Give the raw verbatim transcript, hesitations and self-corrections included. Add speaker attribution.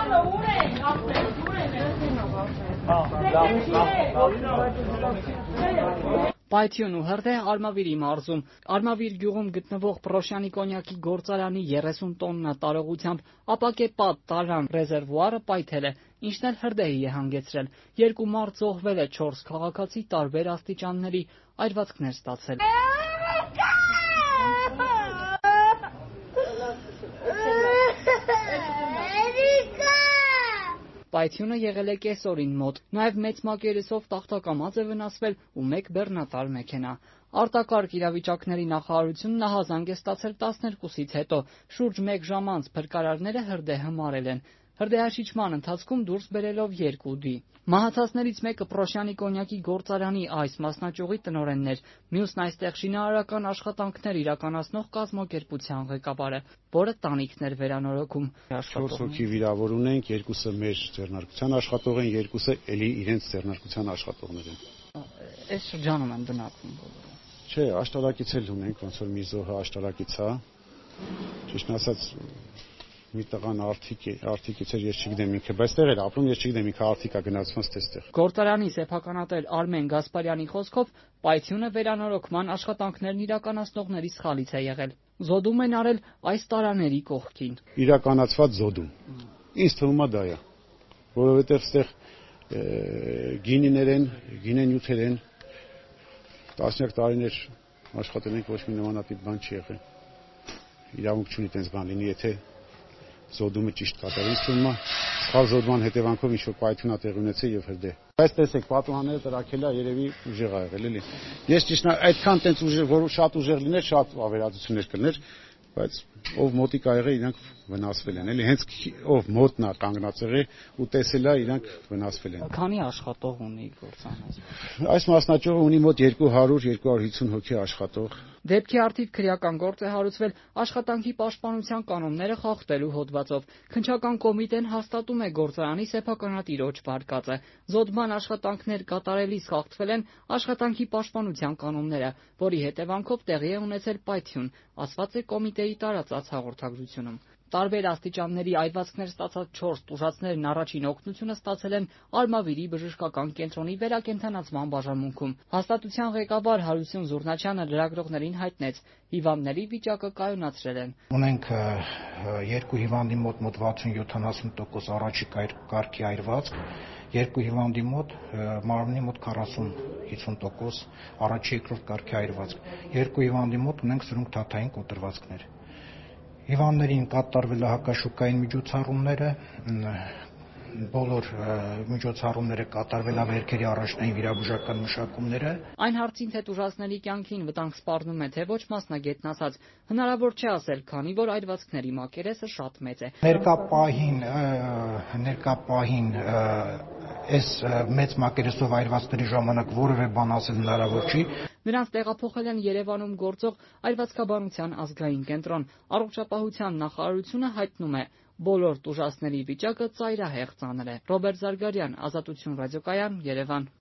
Speaker 1: Պայթյուն ու հրդեհ Արմավիրի մարզում։ Արմավիր գյուղում գտնվող Պրոշյանի կոնյակի գործարանի երեսուն տոննա տարողությամբ ապակեպատ տարրան ռեզերվուարը պայթել է, ինչն էլ հրդեհի է հանգեցրել։ Երկու մարդ զոհվել է, չորս քաղաքացի տարբեր աստիճանների այրվածքներ ստացել։ Պայթյունը եղել է կեսօրին մոտ, նաև մեծ մակերեսով տախտակամազ է վնասվել ու մեկ բեռնատար մեքենա։ Արտակարգ իրավիճակների նախարարությունն ահազանգ է ստացել տասներկուսից հետո, շուրջ մեկ ժամ անց փրկարարները հրդեհը մարել են, հրդեհաշիչման ընթացքում դուրս բերելով երկու դի։ Մահացածներից մեկը Պրոշյանի կոնյակի գործարանի այս մասնաճյուղի տնօրենն էր, մյուսն այստեղ շինարարական աշխատանքներ իրականացնող կազմակերպության ղեկավարը, որը տանիքն էր վերանորոգում։
Speaker 2: Չորս հոգի վիրավոր ունենք, երկուսը մեր ձեռնարկության աշխատող են, երկուսը էլի իրենց ձեռնարկության աշխատողներ են։
Speaker 1: Այս շրջանում են բնակվում բոլորը։
Speaker 2: Չէ, աշտարակից էլ ունենք, ոնց որ մի զոհը աշտարակից է։ Ճիշտն ասած, մի տղան արդիկ է, արդիկից էր, ես չգիտեմ ինքը, բայց տեղ էր ապրում, ես չգիտեմ ինքը արդիկա գնացված տեստեղ։
Speaker 1: Գործարանի սեփականատեր Արմեն Գասպարյանի խոսքով պայթյունը վերանորոգման աշխատանքներն իրականացնողների սխալից է եղել։ Զոդում են արել այս տարաների կողքին։
Speaker 2: Իրականացված զոդում։ Ինձ թվում է դա է, որովհետև այդտեղ գինիներ են, գինենյութեր են, տասնյակ տարիներ աշխատել ենք, ոչ մի նմանատիպ բան չի եղել։ Իրավունք չունի տենց բան լինի, եթե զոդումը ճիշտ կատարվի, թվում է սխալ զոդման հետևանքով ինչ-որ պայթյուն է տեղի ունեցել եւ հրդեհ։ Բայց տեսեք, պատուհանները տրաքելա երևի ուժեղ ա եղել, էլի։ Ես ճիշտ այդքան տենց ուժեղ, որ շատ ուժեղ լիներ, շատ ավերածություններ կլներ, բայց ով մոտիկ ա եղել, իրանք վնասվել են, էլի։ Հենց ով մոտնա կանգնած եղել ու տեսել ա, իրանք վնասվել են։
Speaker 1: Քանի աշխատող ունի գործարանը։
Speaker 2: Այս մասնաճյուղը ունի մոտ երկու հարյուր երկու հարյուր հիսուն հոգի աշխատող։
Speaker 1: Դեպքի առթիվ քրեական գործ է հարուցվել աշխատանքի պաշտպանության կանոնները խախտելու հոդվածով։ Քննչական կոմիտեն հաստատում է գործարանի սեփականատիր օջ վարկածը։ Զոդման աշխատանքներ կատարելիս խախտվել են աշխատանքի պաշտպանության կանոնները, որի հետևանքով տեղի է ունեցել պայթյուն, ասված է կոմիտեի տարածած հաղորդագրությունում։ Տարբեր աստիճանների այրվածքներ ստացած չորս տուժածներն առաջին օգնությունը ստացել են Արմավիրի բժշկական կենտրոնի վերակենդանացման բաժանմունքում։ Հաստատության ղեկավար Հարություն Զուռնաչյանը լրագրողներին հայտնեց, հիվանդների վիճակը կայունացրել են։
Speaker 3: Ունենք երկու հիվանդի մոտ մոտ վաթսուն յոթանասուն տոկոս առաջի կարգի այրվածք, երկու հիվանդի մոտ մարմնի մոտ քառասուն հիսուն տոկոս առաջի երկրորդ կարգի այրվածք, երկու հիվանդի մոտ ունենք սրունք-թաթային կոտրվածքներ։ Հիվանդներին կատարվել է հակաշոկային միջոցառումները, բոլոր միջոցառումները կատարվել է վերքերի առաջնային վիրաբուժական մշակումները։
Speaker 1: Այն հարցին, թե տուժածների կյանքին վտանգ սպառնում է, թե ոչ, մասնագետն ասաց, հնարավոր չէ ասել, քանի որ այրվածքների մակերեսը շատ մեծ է։
Speaker 3: Ներկա պահին, ներկա պահին այս մեծ մակերեսով այրվածքների ժամանակ որևէ բան ասել հնարավոր չի։
Speaker 1: Նրանց տեղափոխել են Երևանում գործող այրվածքաբանության ազգային կենտրոն։ Առողջապահության նախարարությունը հայտնում է, բոլոր տուժածների վիճակը ծայրահեղ ծանր է։ Ռոբերտ Զարգարյան, Ազատություն ռադիոկայան, Երևան։